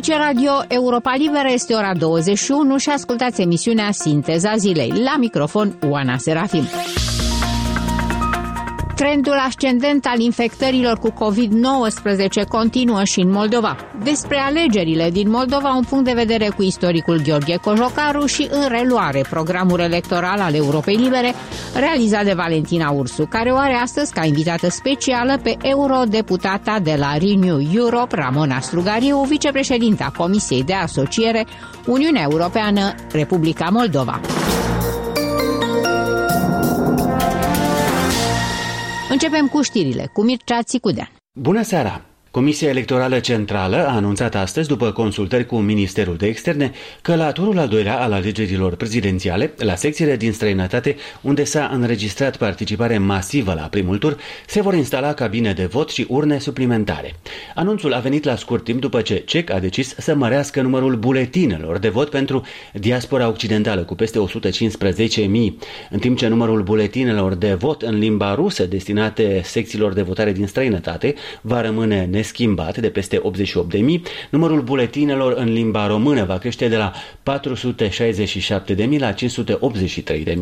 Aici Radio Europa Liberă, este ora 21 și ascultați emisiunea Sinteza Zilei. La microfon, Oana Serafim. Trendul ascendent al infectărilor cu COVID-19 continuă și în Moldova. Despre alegerile din Moldova, un punct de vedere cu istoricul Gheorghe Cojocaru și în reluare programul electoral al Europei Libere realizat de Valentina Ursu, care o are astăzi ca invitată specială pe eurodeputata de la Renew Europe, Ramona Strugariu, vicepreședinta Comisiei de Asociere Uniunea Europeană Republica Moldova. Începem cu știrile, cu Mircea Țicudean. Bună seara! Comisia Electorală Centrală a anunțat astăzi, după consultări cu Ministerul de Externe, că la turul al doilea al alegerilor prezidențiale, la secțiile din străinătate, unde s-a înregistrat participare masivă la primul tur, se vor instala cabine de vot și urne suplimentare. Anunțul a venit la scurt timp după ce CEC a decis să mărească numărul buletinelor de vot pentru diaspora occidentală cu peste 115.000, în timp ce numărul buletinelor de vot în limba rusă destinate secțiilor de votare din străinătate va rămâne schimbat de peste 88.000, numărul buletinelor în limba română va crește de la 467.000 la 583.000.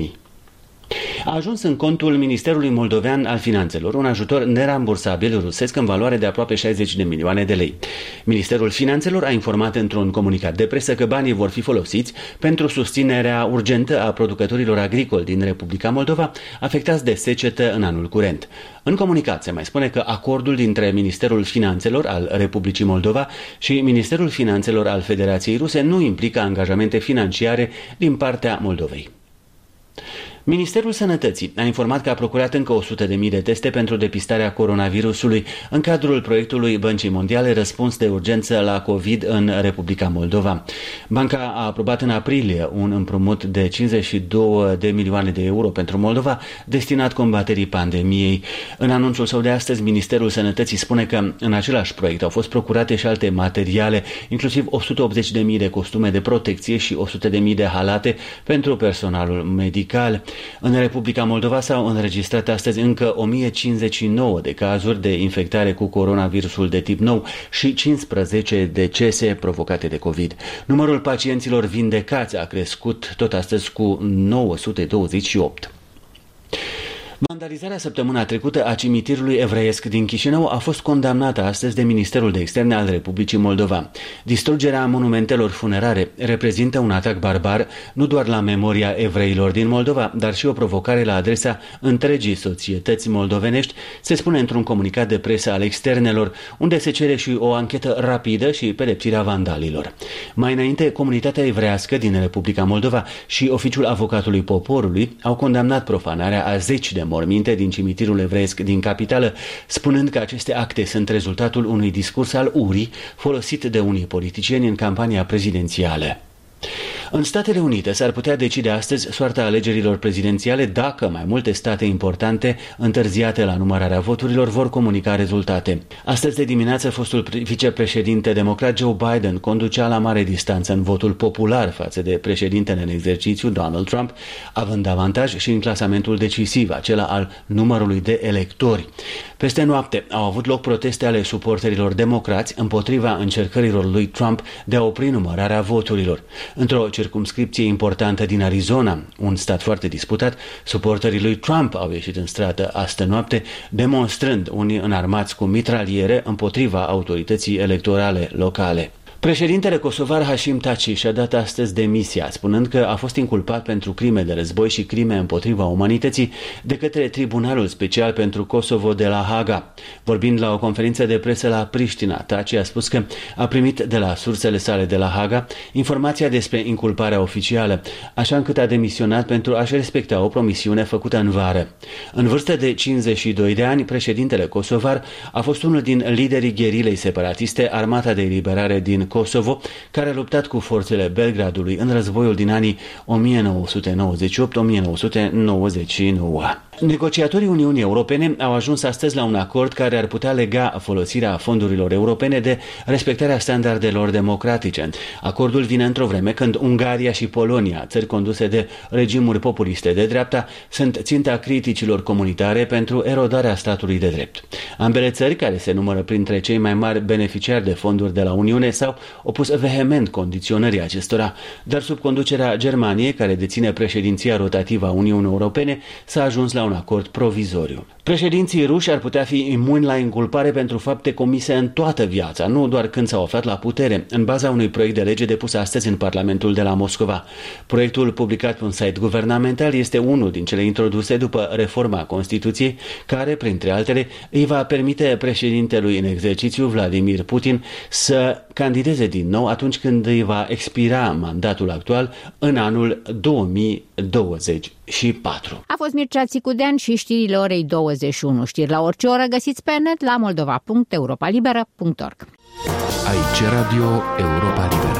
A ajuns în contul Ministerului Moldovean al Finanțelor un ajutor nerambursabil rusesc în valoare de aproape 60 de milioane de lei. Ministerul Finanțelor a informat într-un comunicat de presă că banii vor fi folosiți pentru susținerea urgentă a producătorilor agricoli din Republica Moldova afectați de secetă în anul curent. În comunicat se mai spune că acordul dintre Ministerul Finanțelor al Republicii Moldova și Ministerul Finanțelor al Federației Ruse nu implică angajamente financiare din partea Moldovei. Ministerul Sănătății a informat că a procurat încă 100.000 de teste pentru depistarea coronavirusului în cadrul proiectului Băncii Mondiale Răspuns de Urgență la COVID în Republica Moldova. Banca a aprobat în aprilie un împrumut de 52 de milioane de euro pentru Moldova destinat combaterii pandemiei. În anunțul său de astăzi, Ministerul Sănătății spune că în același proiect au fost procurate și alte materiale, inclusiv 180.000 de costume de protecție și 100.000 de halate pentru personalul medical. În Republica Moldova s-au înregistrat astăzi încă 1059 de cazuri de infectare cu coronavirusul de tip nou și 15 decese provocate de COVID. Numărul pacienților vindecați a crescut tot astăzi cu 928. Vandalizarea săptămâna trecută a cimitirului evreiesc din Chișinău a fost condamnată astăzi de Ministerul de Externe al Republicii Moldova. Distrugerea monumentelor funerare reprezintă un atac barbar nu doar la memoria evreilor din Moldova, dar și o provocare la adresa întregii societăți moldovenești, se spune într-un comunicat de presă al externelor, unde se cere și o anchetă rapidă și pedepsirea vandalilor. Mai înainte, comunitatea evrească din Republica Moldova și Oficiul Avocatului Poporului au condamnat profanarea a zeci de morminte din cimitirul evreiesc din capitală, spunând că aceste acte sunt rezultatul unui discurs al urii folosit de unii politicieni în campania prezidențială. În Statele Unite s-ar putea decide astăzi soarta alegerilor prezidențiale dacă mai multe state importante, întârziate la numărarea voturilor, vor comunica rezultate. Astăzi de dimineață, fostul vicepreședinte democrat Joe Biden conducea la mare distanță în votul popular față de președintele în exercițiu Donald Trump, având avantaj și în clasamentul decisiv, acela al numărului de electori. Peste noapte au avut loc proteste ale suporterilor democrați împotriva încercărilor lui Trump de a opri numărarea voturilor. Într-o circumscripție importantă din Arizona, un stat foarte disputat, suporterii lui Trump au ieșit în stradă astă noapte, demonstrând, unii înarmați cu mitraliere, împotriva autorității electorale locale. Președintele kosovar Hashim Thaçi și-a dat astăzi demisia, spunând că a fost inculpat pentru crime de război și crime împotriva umanității de către Tribunalul Special pentru Kosovo de la Haga. Vorbind la o conferință de presă la Priștina, Thaçi a spus că a primit de la sursele sale de la Haga informația despre inculparea oficială, așa încât a demisionat pentru a-și respecta o promisiune făcută în vară. În vârstă de 52 de ani, președintele kosovar a fost unul din liderii gherilei separatiste Armata de Eliberare din Kosovo, care a luptat cu forțele Belgradului în războiul din anii 1998-1999. Negociatorii Uniunii Europene au ajuns astăzi la un acord care ar putea lega folosirea fondurilor europene de respectarea standardelor democratice. Acordul vine într-o vreme când Ungaria și Polonia, țări conduse de regimuri populiste de dreapta, sunt ținta criticilor comunitare pentru erodarea statului de drept. Ambele țări, care se numără printre cei mai mari beneficiari de fonduri de la Uniune, s-au opus vehement condiționării acestora, dar sub conducerea Germaniei, care deține președinția rotativă a Uniunii Europene, s-a ajuns la un acord provizoriu. Președinții ruși ar putea fi imuni la inculpare pentru fapte comise în toată viața, nu doar când s-au aflat la putere, în baza unui proiect de lege depus astăzi în Parlamentul de la Moscova. Proiectul, publicat pe un site guvernamental, este unul din cele introduse după reforma Constituției, care, printre altele, îi va permite președintelui în exercițiu Vladimir Putin să candideze din nou atunci când îi va expira mandatul actual în anul 2024. A fost Mircea Țicudean și știrile orei 21. Știri la orice oră găsiți pe net la moldova.europalibera.org. Aici Radio Europa Liberă.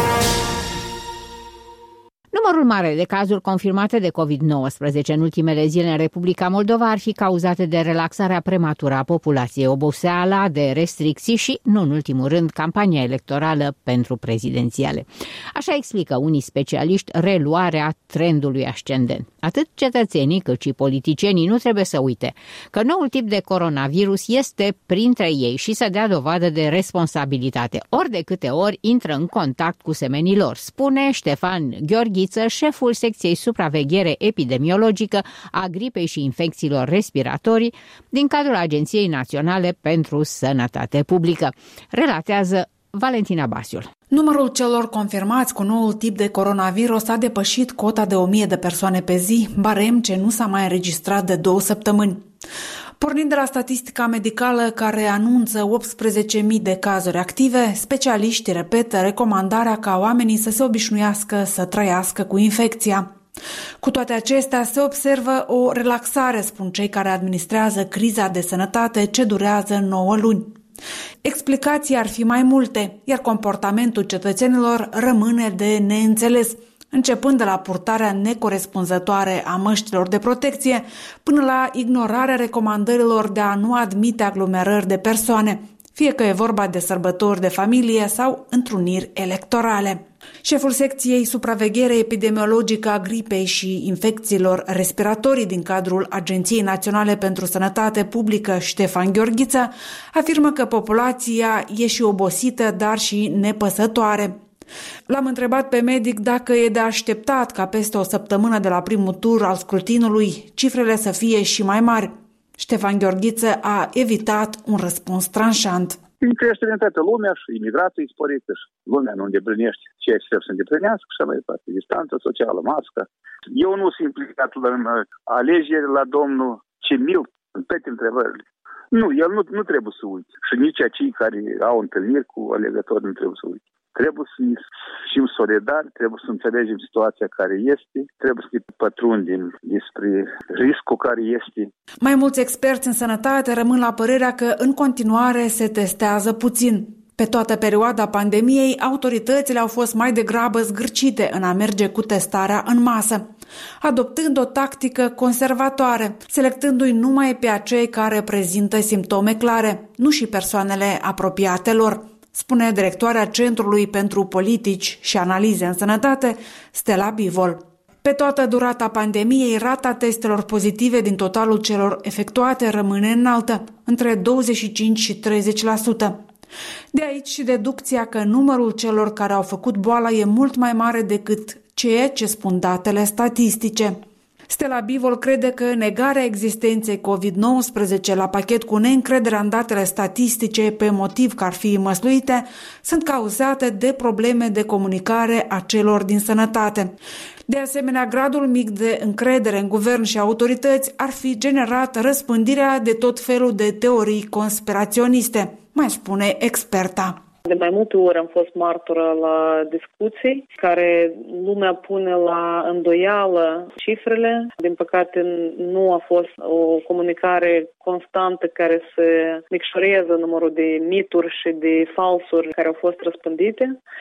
Numărul mare de cazuri confirmate de COVID-19 în ultimele zile în Republica Moldova ar fi cauzate de relaxarea prematură a populației, oboseala de restricții și, nu în ultimul rând, campania electorală pentru prezidențiale. Așa explică unii specialiști reluarea trendului ascendent. Atât cetățenii cât și politicienii nu trebuie să uite că noul tip de coronavirus este printre ei și să dea dovadă de responsabilitate, ori de câte ori intră în contact cu semenii lor, spune Ștefan Gheorghiță, șeful secției supraveghere epidemiologică a gripei și infecțiilor respiratorii din cadrul Agenției Naționale pentru Sănătate Publică. Relatează Valentina Basiul. Numărul celor confirmați cu noul tip de coronavirus a depășit cota de 1000 de persoane pe zi, barem ce nu s-a mai înregistrat de 2 săptămâni. Pornind de la statistica medicală care anunță 18.000 de cazuri active, specialiștii repetă recomandarea ca oamenii să se obișnuiască să trăiască cu infecția. Cu toate acestea, se observă o relaxare, spun cei care administrează criza de sănătate ce durează 9 luni. Explicații ar fi mai multe, iar comportamentul cetățenilor rămâne de neînțeles, începând de la purtarea necorespunzătoare a măștilor de protecție până la ignorarea recomandărilor de a nu admite aglomerări de persoane, fie că e vorba de sărbători de familie sau întruniri electorale. Șeful secției supraveghere epidemiologică a gripei și infecțiilor respiratorii din cadrul Agenției Naționale pentru Sănătate Publică, Ștefan Gheorghiță, afirmă că populația e și obosită, dar și nepăsătoare. L-am întrebat pe medic dacă e de așteptat ca peste o săptămână de la primul tur al scrutinului cifrele să fie și mai mari. Ștefan Gheorghiță a evitat un răspuns tranșant. Prin creștere în toată lumea și imigrația e sporită și lumea nu îndeplinește ceea ce trebuie să îndeplinească și așa mai departe. Distanță socială, mască. Eu nu sunt implicat în alegeri la domnul Cemil în toate întrebările. Nu, el nu trebuie să uite. Și nici acei care au întâlniri cu alegători nu trebuie să uite. Trebuie să fim solidari, trebuie să înțelegem situația care este, trebuie să pătrundem despre riscul care este. Mai mulți experți în sănătate rămân la părerea că în continuare se testează puțin. Pe toată perioada pandemiei, autoritățile au fost mai degrabă zgârcite în a merge cu testarea în masă, adoptând o tactică conservatoare, selectându-i numai pe acei care prezintă simptome clare, nu și persoanele apropiate lor, spune directoarea Centrului pentru Politici și Analize în Sănătate, Stella Bivol. Pe toată durata pandemiei, rata testelor pozitive din totalul celor efectuate rămâne înaltă, între 25 și 30%. De aici și deducția că numărul celor care au făcut boala e mult mai mare decât ceea ce spun datele statistice. Stella Bivol crede că negarea existenței COVID-19 la pachet cu neîncrederea în datele statistice pe motiv că ar fi măsluite sunt cauzate de probleme de comunicare a celor din sănătate. De asemenea, gradul mic de încredere în guvern și autorități ar fi generat răspândirea de tot felul de teorii conspiraționiste, mai spune experta. De mai multe ori am fost martoră la discuții care lumea pune la îndoială cifrele. Din păcate nu a fost o comunicare constantă care să micșoreze numărul de mituri și de falsuri care au fost răspândite.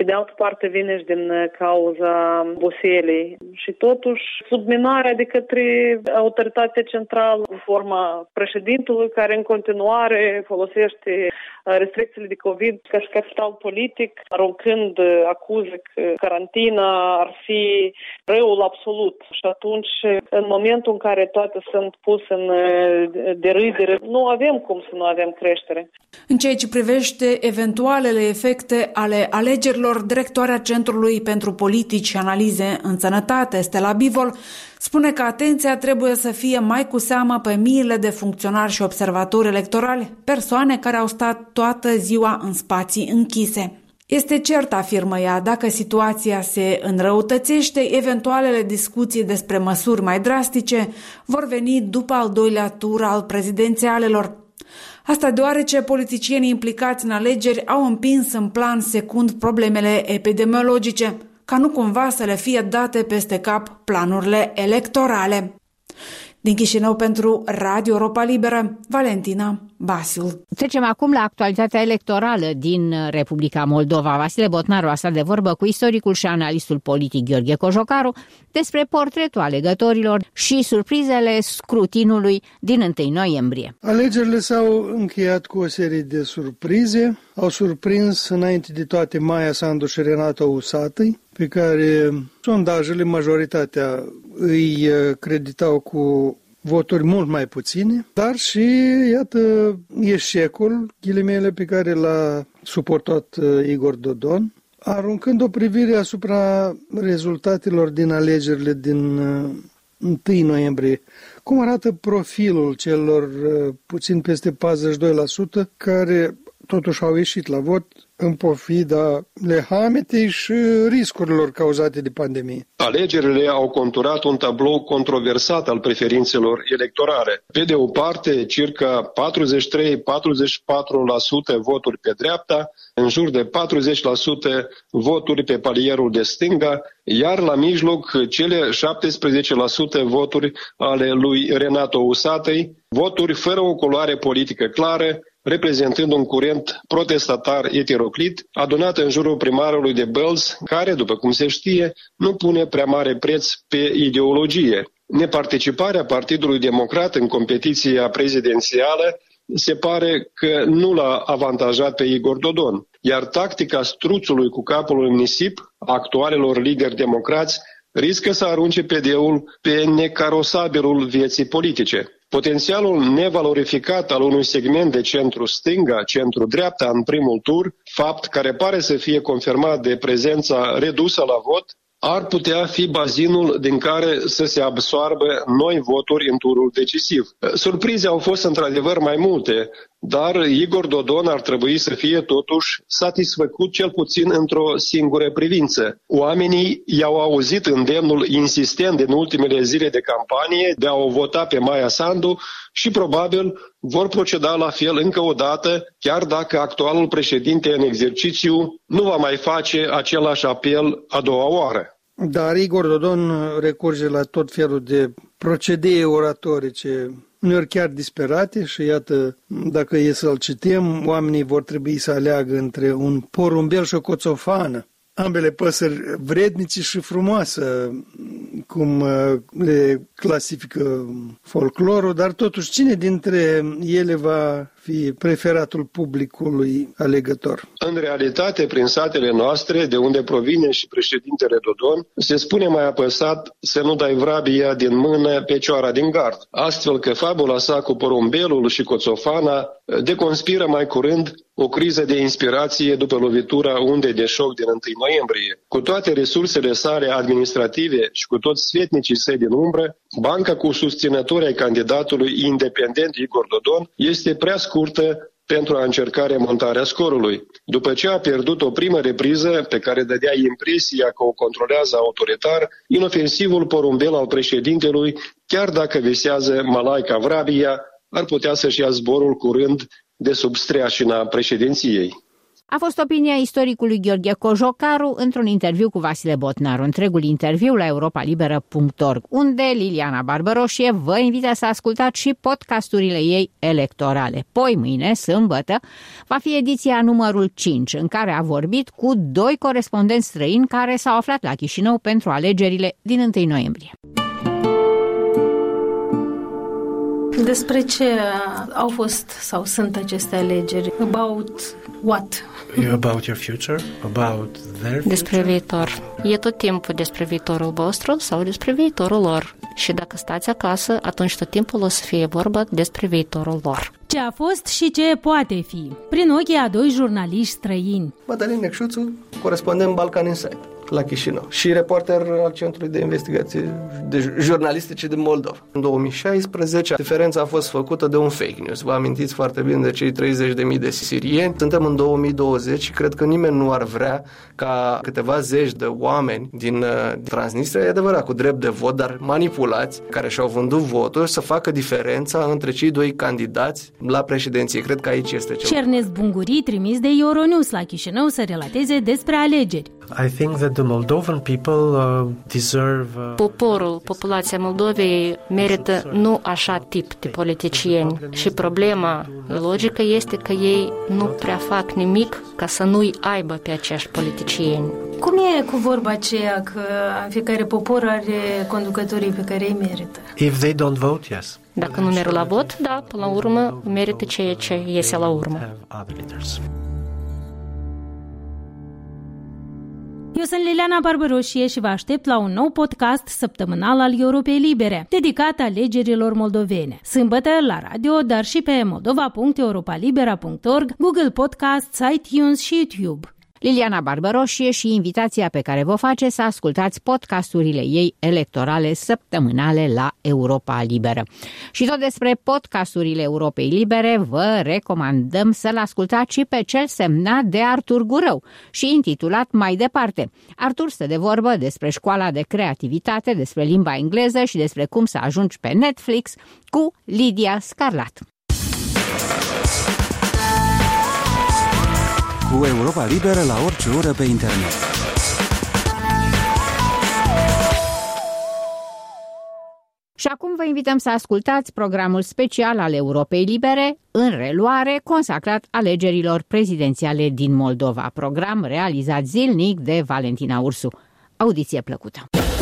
pe de altă parte vine și din cauza oboselii și totuși subminarea de către autoritatea centrală în forma președintelui care în continuare folosește restricțiile de COVID ca și capital politic, aruncând acuze că carantina ar fi răul absolut. Și atunci, în momentul în care toate sunt puse în derâdere, nu avem cum să nu avem creștere. În ceea ce privește eventualele efecte ale alegerilor, directoarea Centrului pentru Politici și Analize în Sănătate, Stella Bivol, spune că atenția trebuie să fie mai cu seamă pe miile de funcționari și observatori electorali, persoane care au stat toată ziua în spații închise. Este cert, afirmă ea, dacă situația se înrăutățește, eventualele discuții despre măsuri mai drastice vor veni după al doilea tur al prezidențialelor. Asta deoarece politicienii implicați în alegeri au împins în plan secund problemele epidemiologice, ca nu cumva să le fie date peste cap planurile electorale. Din Chișinău pentru Radio Europa Liberă, Valentina Basiul. Trecem acum la actualitatea electorală din Republica Moldova. Vasile Botnaru a stat de vorbă cu istoricul și analistul politic Gheorghe Cojocaru despre portretul alegătorilor și surprizele scrutinului din 1 noiembrie. Alegerile s-au încheiat cu o serie de surprize. Au surprins înainte de toate Maia Sandu și Renato Usatăi, pe care sondajele, majoritatea, îi creditau cu voturi mult mai puține, dar și, iată, eșecul, ghilimele, pe care l-a suportat Igor Dodon, aruncând o privire asupra rezultatelor din alegerile din 1 noiembrie. Cum arată profilul celor puțin peste 42% care totuși au ieșit la vot în pofida lehametei și riscurilor cauzate de pandemie. Alegerile au conturat un tablou controversat al preferințelor electorale. Pe de o parte, circa 43-44% voturi pe dreapta, în jur de 40% voturi pe palierul de stânga, iar la mijloc cele 17% voturi ale lui Renato Usatăi, voturi fără o culoare politică clară, reprezentând un curent protestatar eteroclit, adunat în jurul primarului de Bălți, care, după cum se știe, nu pune prea mare preț pe ideologie. Neparticiparea Partidului Democrat în competiția prezidențială se pare că nu l-a avantajat pe Igor Dodon, iar tactica struțului cu capul în nisip a actualelor lideri democrați riscă să arunce pedeul pe necarosabilul vieții politice. Potențialul nevalorificat al unui segment de centru-stânga, centru-dreapta în primul tur, fapt care pare să fie confirmat de prezența redusă la vot, ar putea fi bazinul din care să se absoarbă noi voturi în turul decisiv. Surprize au fost într-adevăr mai multe, dar Igor Dodon ar trebui să fie totuși satisfăcut cel puțin într-o singură privință. Oamenii i-au auzit îndemnul insistent din ultimele zile de campanie de a o vota pe Maia Sandu și probabil vor proceda la fel încă o dată, chiar dacă actualul președinte în exercițiu nu va mai face același apel a doua oară. Dar Igor Dodon recurge la tot felul de procedee oratorice, uneori chiar disperate și iată, dacă e să-l citim, oamenii vor trebui să aleagă între un porumbel și o coțofană. Ambele păsări vrednice și frumoase, cum le clasifică folclorul, dar totuși cine dintre ele va fi preferatul publicului alegător? În realitate, prin satele noastre, de unde provine și președintele Dodon, se spune mai apăsat să nu dai vrabia din mână pe cioara din gard. Astfel că fabula sa cu porumbelul și coțofana deconspiră mai curând o criză de inspirație după lovitura undei de șoc din 1 noiembrie. Cu toate resursele sale administrative și cu toți sfetnicii săi din umbră, banca cu susținători ai candidatului independent Igor Dodon este prea scurtă pentru a încerca remontarea scorului. După ce a pierdut o primă repriză pe care dădea impresia că o controlează autoritar, inofensivul porumbel al președintelui, chiar dacă visează Malaica Vrabia, ar putea să-și ia zborul curând de sub streașina președinției. A fost opinia istoricului Gheorghe Cojocaru într-un interviu cu Vasile Botnaru. Întregul interviu la europalibera.org, unde Liliana Barbăroșie vă invită să ascultați și podcasturile ei electorale. Poi mâine, sâmbătă, va fi ediția numărul 5, în care a vorbit cu 2 corespondenți străini care s-au aflat la Chișinău pentru alegerile din 1 noiembrie. Despre ce au fost sau sunt aceste alegeri? About what? About your future? About their future? Despre viitor. E tot timpul despre viitorul vostru sau despre viitorul lor. Și dacă stați acasă, atunci tot timpul o să fie vorba despre viitorul lor. Ce a fost și ce poate fi, prin ochii a 2 jurnaliști străini. Mădălin Necșuțu, corespondent Balkan Insight la Chișinău și reporter al Centrului de Investigații Jurnalistice din Moldova. În 2016, diferența a fost făcută de un fake news. Vă amintiți foarte bine de cei 30.000 de sirieni. Suntem în 2020 și cred că nimeni nu ar vrea ca câteva zeci de oameni din Transnistria, e adevărat, cu drept de vot, dar manipulați, care și-au vândut votul, să facă diferența între cei 2 candidați la președinție. Cred că aici este ceva. Cernez Bunguri, trimis de Euronews la Chișinău să relateze despre alegeri. I think that the Moldovan people deserve... Populația Moldovei merită nu așa tip de politicieni și problema logică este că ei nu prea fac nimic ca să nu-i aibă pe acești politicieni. Cum e cu vorba aceea că fiecare popor are conducătorii pe care îi merită? If they don't vote, yes. Dacă nu merg la vot, da, până la urmă merită ceea ce iese la urmă. Eu sunt Liliana Barbăroșie și vă aștept la un nou podcast săptămânal al Europei Libere, dedicat alegerilor moldovene. Sâmbătă la radio, dar și pe moldova.europalibera.org, Google Podcasts, iTunes și YouTube. Liliana Barbăroșie și invitația pe care vă face să ascultați podcasturile ei electorale săptămânale la Europa Liberă. Și tot despre podcasturile Europei Libere vă recomandăm să-l ascultați și pe cel semnat de Artur Gurău și intitulat Mai departe. Artur stă de vorbă despre școala de creativitate, despre limba engleză și despre cum să ajungi pe Netflix cu Lidia Scarlat. Cu Europa Liberă la orice oră pe internet. Și acum vă invităm să ascultați programul special al Europei Libere, în reluare, consacrat alegerilor prezidențiale din Moldova. Program realizat zilnic de Valentina Ursu. Audiție plăcută!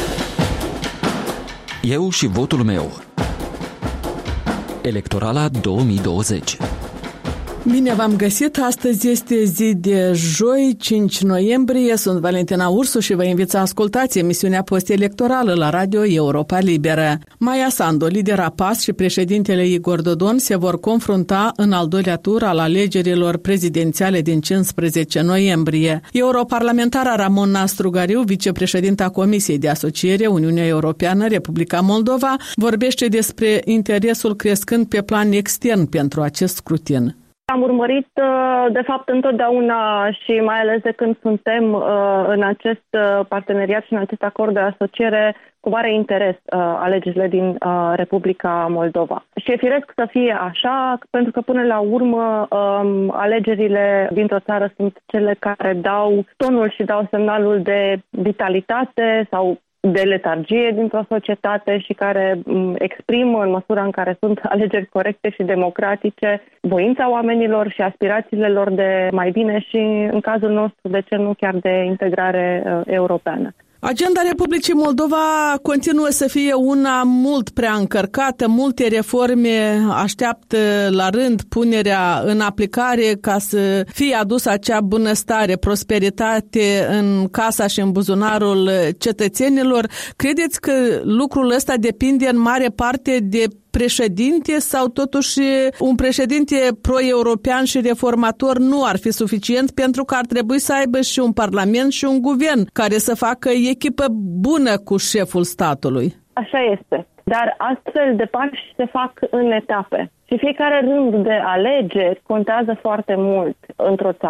Eu și votul meu. Electorala 2020. Bine v-am găsit! Astăzi este zi de joi, 5 noiembrie. Sunt Valentina Ursu și vă invit să ascultați emisiunea post-electorală la radio Europa Liberă. Maia Sandu, lidera PAS și președintele Igor Dodon se vor confrunta în al 2-lea tur al alegerilor prezidențiale din 15 noiembrie. Europarlamentara Ramona Strugariu, vicepreședinta Comisiei de Asociere Uniunea Europeană Republica Moldova, vorbește despre interesul crescând pe plan extern pentru acest scrutin. Am urmărit, de fapt, întotdeauna și mai ales de când suntem în acest parteneriat și în acest acord de asociere, cu mare interes alegerile din Republica Moldova. Și e firesc să fie așa, pentru că până la urmă alegerile dintr-o țară sunt cele care dau tonul și dau semnalul de vitalitate sau de letargie dintr-o societate și care exprimă, în măsura în care sunt alegeri corecte și democratice, voința oamenilor și aspirațiile lor de mai bine și, în cazul nostru, de ce nu chiar de integrare europeană. Agenda Republicii Moldova continuă să fie una mult prea încărcată, multe reforme așteaptă la rând punerea în aplicare ca să fie adusă acea bunăstare, prosperitate în casa și în buzunarul cetățenilor. Credeți că lucrul ăsta depinde în mare parte de președinte sau totuși un președinte pro-european și reformator nu ar fi suficient pentru că ar trebui să aibă și un parlament și un guvern care să facă echipă bună cu șeful statului? Așa este, dar astfel de pași se fac în etape. Și fiecare rând de alegeri contează foarte mult într-o țară.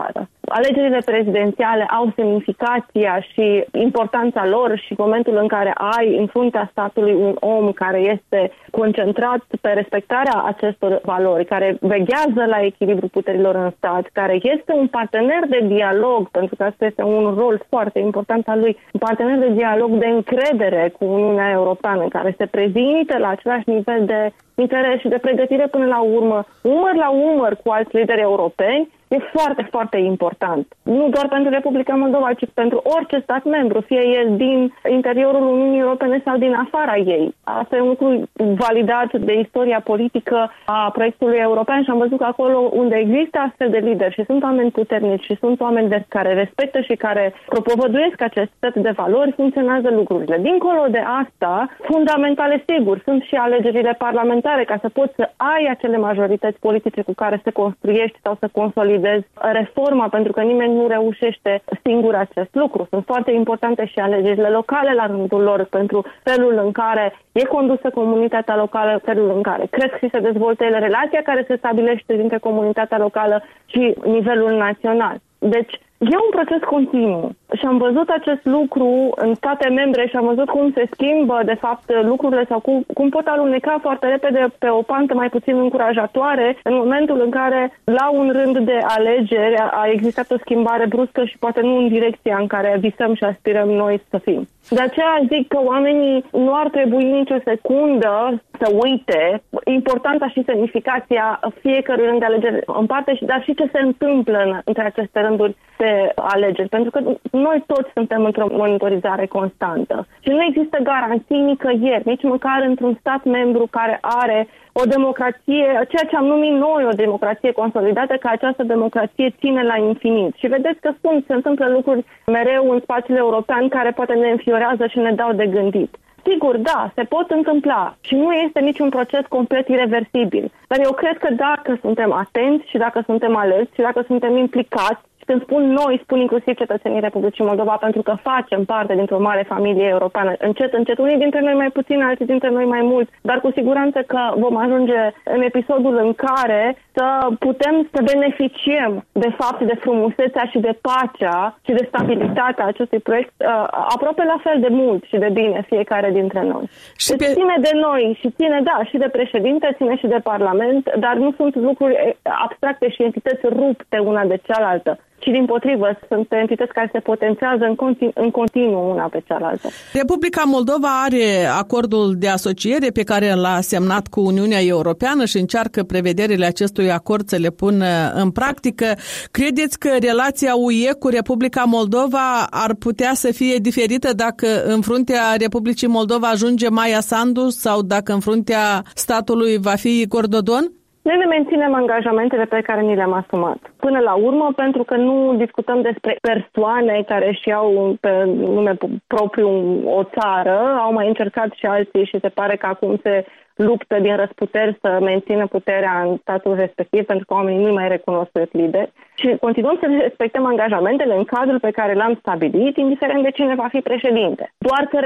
alegerile prezidențiale au semnificația și importanța lor și momentul în care ai în fruntea statului un om care este concentrat pe respectarea acestor valori, care veghează la echilibru puterilor în stat, care este un partener de dialog, pentru că asta este un rol foarte important al lui, un partener de dialog de încredere cu Uniunea Europeană, care se prezintă la același nivel de interes și de pregătire până la urmă, umăr la umăr cu alți lideri europeni, e foarte, foarte important. Nu doar pentru Republica Moldova, ci pentru orice stat membru, fie el din interiorul Uniunii Europene sau din afara ei. Asta e un lucru validat de istoria politică a proiectului european și am văzut că acolo unde există astfel de lideri și sunt oameni puternici și sunt oameni care respectă și care propovăduiesc acest set de valori, funcționează lucrurile. Dincolo de asta, fundamentale, sigur, sunt și alegerile parlamentare, ca să poți să ai acele majorități politice cu care să construiești sau să consolidezi reforma, pentru că nimeni nu reușește singur acest lucru. Sunt foarte importante și alegerile locale la rândul lor pentru felul în care e condusă comunitatea locală, felul în care cresc și se dezvoltă ele, relația care se stabilește dintre comunitatea locală și nivelul național. Deci, e un proces continuu și am văzut acest lucru în state membre și am văzut cum se schimbă, de fapt, lucrurile sau cum pot aluneca foarte repede pe o pantă mai puțin încurajatoare în momentul în care, la un rând de alegeri, a existat o schimbare bruscă și poate nu în direcția în care visăm și aspirăm noi să fim. De aceea zic că oamenii nu ar trebui nicio secundă să uite importanța și semnificația fiecărui rând de alegeri în parte, dar și ce se întâmplă între aceste rânduri de alegeri. Pentru că noi toți suntem într-o monitorizare constantă și nu există garanții nicăieri, nici măcar într-un stat membru care are o democrație, ceea ce am numit noi o democrație consolidată, că această democrație ține la infinit. Și vedeți că se întâmplă lucruri mereu în spațiul european care poate ne înfiorează și ne dau de gândit. Sigur, da, se pot întâmpla și nu este niciun proces complet ireversibil. Dar eu cred că dacă suntem atenți și dacă suntem alerți și dacă suntem implicați, când spun noi, spun inclusiv cetățenii Republicii Moldova, pentru că facem parte dintr-o mare familie europeană. Încet, încet, unii dintre noi mai puțin, alții dintre noi mai mult, dar cu siguranță că vom ajunge în episodul în care să putem să beneficiem, de fapt, de frumusețea și de pacea și de stabilitatea acestui proiect aproape la fel de mult și de bine fiecare dintre noi. Și deci ține de noi și ține, da, și de președinte, ține și de Parlament, dar nu sunt lucruri abstracte și entități rupte una de cealaltă, ci dimpotrivă sunt entități care se potențează în continuu una pe cealaltă. Republica Moldova are acordul de asociere pe care l-a semnat cu Uniunea Europeană și încearcă prevederile acestui acord să le pună în practică. Credeți că relația UE cu Republica Moldova ar putea să fie diferită dacă în fruntea Republicii Moldova ajunge Maia Sandu sau dacă în fruntea statului va fi Igor Dodon? Noi ne menținem angajamentele pe care ni le-am asumat. Până la urmă, pentru că nu discutăm despre persoane care își iau pe nume propriu o țară, au mai încercat și alții și se pare că acum se luptă din răsputeri să mențină puterea în statul respectiv, pentru că oamenii nu mai recunosc lideri. Și continuăm să respectăm angajamentele în cadrul pe care l-am stabilit, indiferent de cine va fi președinte. Doar că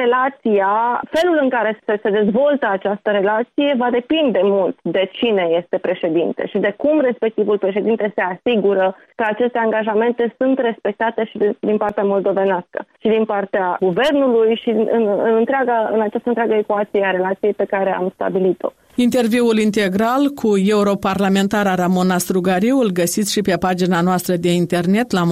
felul în care se dezvoltă această relație va depinde mult de cine este președinte și de cum respectivul președinte se asigură că aceste angajamente sunt respectate și din partea moldovenească și din partea guvernului și în această întreagă ecuație a relației pe care am stabilit-o. Interviul integral cu europarlamentara Ramona Strugariu îl găsiți și pe pagina noastră de internet la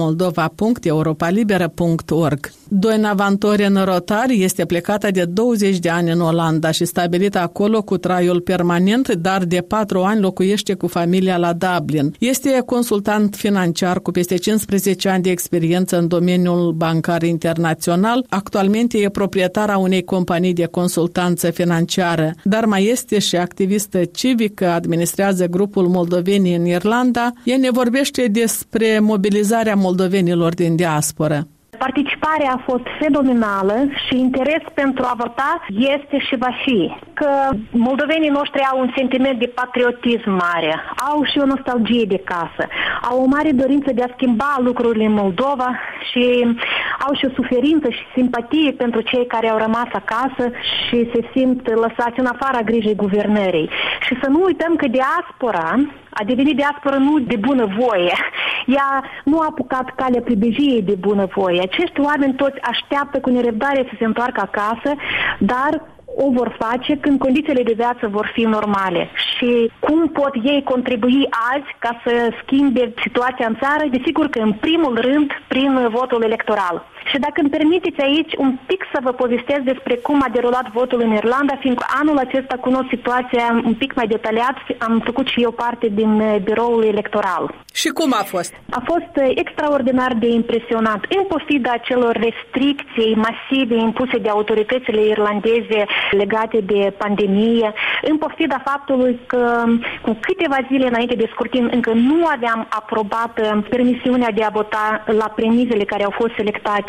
moldova.europalibera.org. Doina Vantoren Rotar este plecată de 20 de ani în Olanda și stabilită acolo cu traiul permanent, dar de 4 ani locuiește cu familia la Dublin. Este consultant financiar cu peste 15 ani de experiență în domeniul bancar internațional. Actualmente e proprietara unei companii de consultanță financiară, dar mai este și activistă civică, administrează grupul Moldovenii în Irlanda. Ea ne vorbește despre mobilizarea moldovenilor din diasporă. Participarea a fost fenomenală și interes pentru a vota este și va fi. că moldovenii noștri au un sentiment de patriotism mare, au și o nostalgie de casă, au o mare dorință de a schimba lucrurile în Moldova și au și o suferință și simpatie pentru cei care au rămas acasă și se simt lăsați în afara grijii guvernării. Și să nu uităm că diaspora a devenit diaspora nu de bunăvoie. Ea nu a apucat calea pribejiei de bunăvoie. Acești oameni toți așteaptă cu nerăbdare să se întoarcă acasă, dar o vor face când condițiile de viață vor fi normale. Și cum pot ei contribui azi ca să schimbe situația în țară? Desigur că în primul rând prin votul electoral. Și dacă îmi permiteți aici un pic să vă povestesc despre cum a derulat votul în Irlanda, fiindcă anul acesta cunosc situația un pic mai detaliat, am făcut și eu parte din biroul electoral. Și cum a fost? A fost extraordinar de impresionant. În pofida celor restricții masive impuse de autoritățile irlandeze legate de pandemie, în pofida faptului că cu câteva zile înainte de scrutin încă nu aveam aprobat permisiunea de a vota la premizele care au fost selectate.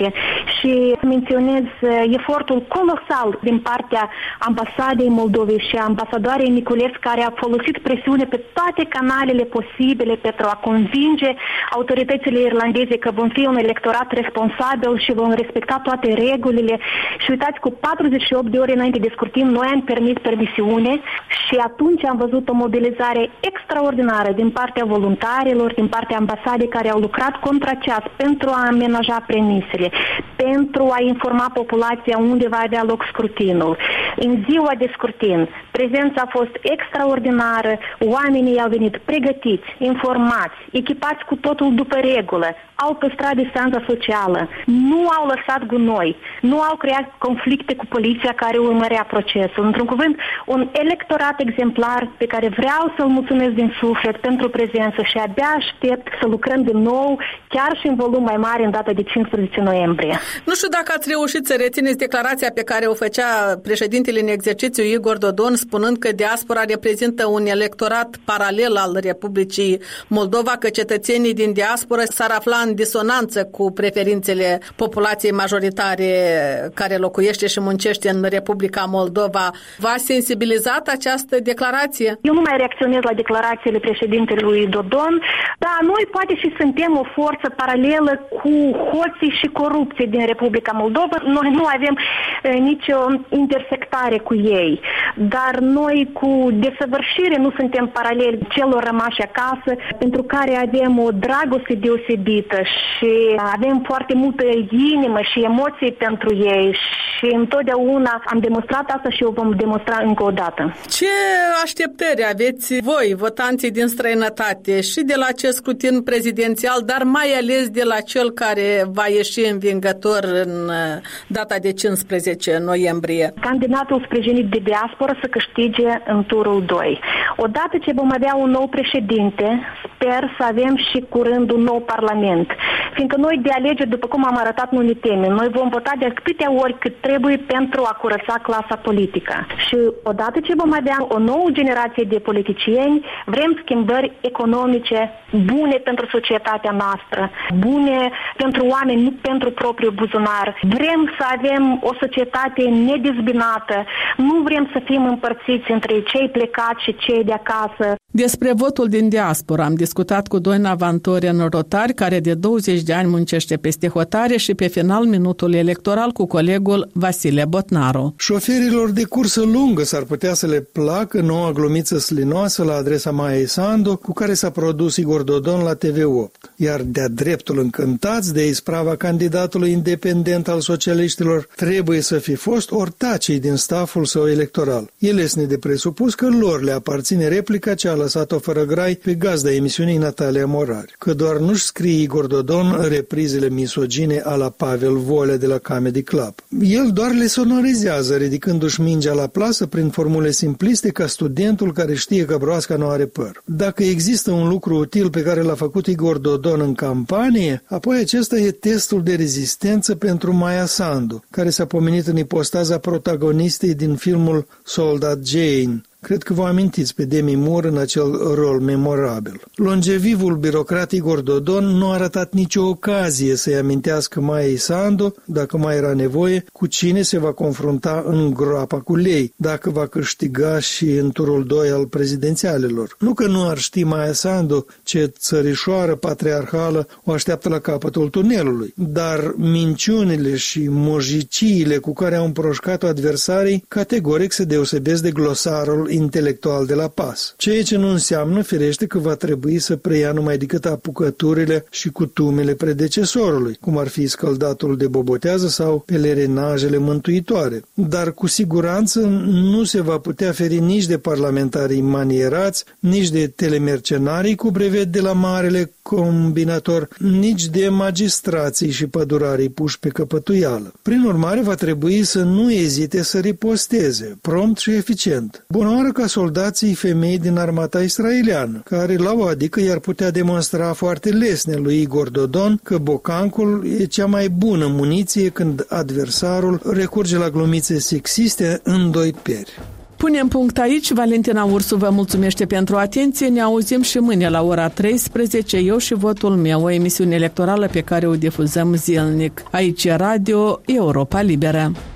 Și menționez efortul colosal din partea ambasadei Moldovei și a ambasadoarei Niculescu, care a folosit presiune pe toate canalele posibile pentru a convinge autoritățile irlandeze că vom fi un electorat responsabil și vom respecta toate regulile. Și uitați, cu 48 de ore înainte de scrutin, noi am permis permisiune și atunci am văzut o mobilizare extraordinară din partea voluntarilor, din partea ambasadei, care au lucrat contraceas pentru a amenaja premisele, pentru a informa populația unde va avea loc scrutinul. În ziua de scrutin, prezența a fost extraordinară, oamenii au venit pregătiți, informați, echipați cu totul după regulă, au păstrat distanța socială, nu au lăsat gunoi, nu au creat conflicte cu poliția care urmărea procesul. Într-un cuvânt, un electorat exemplar pe care vreau să-l mulțumesc din suflet pentru prezență și abia aștept să lucrăm din nou, chiar și în volum mai mare, în data de 15 noiembrie. Nu știu dacă ați reușit să rețineți declarația pe care o făcea președintele în exercițiu Igor Dodon, spunând că diaspora reprezintă un electorat paralel al Republicii Moldova, că cetățenii din diaspora s-ar afla în disonanță cu preferințele populației majoritare care locuiește și muncește în Republica Moldova. V-a sensibilizat această declarație? Eu nu mai reacționez la declarațiile președintelui Dodon, dar noi poate și suntem o forță paralelă cu hoții și corupție din Republica Moldova. Noi nu avem nicio intersectare cu ei, dar noi cu desăvârșire nu suntem paraleli celor rămași acasă, pentru care avem o dragoste deosebită și avem foarte multă inimă și emoții pentru ei și întotdeauna am demonstrat asta și o vom demonstra încă o dată. Ce așteptări aveți voi, votanții din străinătate, și de la acest scrutin prezidențial, dar mai ales de la cel care va ieși învingător în data de 15 noiembrie? Candidatul sprijinit de diaspora să câștige în turul 2. Odată ce vom avea un nou președinte, sper să avem și curând un nou parlament. Fiindcă noi de alegeri, după cum am arătat, nu ne temem. Noi vom vota de câte ori cât trebuie pentru a curăța clasa politică. Și odată ce vom avea o nouă generație de politicieni, vrem schimbări economice bune pentru societatea noastră, bune pentru oameni, nu pentru propriul buzunar. Vrem să avem o societate nedezbinată, nu vrem să fim împărțiți între cei plecați și cei de acasă. Despre votul din diaspora am discutat cu Doina Vantoren Rotari, care de 20 de ani muncește peste hotare, și pe final minutul electoral cu colegul Vasile Botnaru. Șoferilor de cursă lungă s-ar putea să le placă noua glumiță slinoasă la adresa Maiei Sandu, cu care s-a produs Igor Dodon la TV8. Iar de-a dreptul încântați de isprava candidatului independent al socialiștilor, trebuie să fi fost ortacii din staful său electoral. El este de presupus că lor le aparține replica ce a lăsat-o fără grai pe gazda emisiunii Natalia Morari, că doar nu-și scrie Igor Dodon reprizele misogine a la Pavel Volea de la Comedy Club. El doar le sonorizează, ridicându-și mingea la plasă prin formule simpliste, ca studentul care știe că broasca nu are păr. Dacă există un lucru util pe care l-a făcut Igor Dodon în campanie, apoi acesta e testul de rezistență pentru Maia Sandu, care s-a pomenit în ipostaza protagonistei din filmul Soldat Jane. Cred că vă amintiți pe Demi Moore în acel rol memorabil. Longevivul birocrat Igor Dodon nu a ratat nicio ocazie să-i amintească Maiei Sandu, dacă mai era nevoie, cu cine se va confrunta în groapa cu lei, dacă va câștiga și în turul 2 al prezidențialelor. Nu că nu ar ști Maia Sandu ce țărișoară patriarhală o așteaptă la capătul tunelului, dar minciunile și mojiciile cu care au împroșcat-o adversarii categoric se deosebesc de glosarul intelectual de la PAS. Ceea ce nu înseamnă, firește, că va trebui să preia numai decât apucăturile și cutumele predecesorului, cum ar fi scăldatul de bobotează sau pelerinajele mântuitoare. Dar cu siguranță nu se va putea feri nici de parlamentarii manierați, nici de telemercenarii cu brevet de la marele combinator, nici de magistrații și pădurarii puși pe căpătuială. Prin urmare, va trebui să nu ezite să riposteze, prompt și eficient. Bună oară ca soldații femei din armata israeliană, care la o adică i-ar putea demonstra foarte lesne lui Igor Dodon că bocancul e cea mai bună muniție când adversarul recurge la glumițe sexiste în doi pieri. Punem punct aici. Valentina Ursu vă mulțumește pentru atenție. Ne auzim și mâine la ora 13, Eu și votul meu, o emisiune electorală pe care o difuzăm zilnic. Aici e Radio Europa Liberă.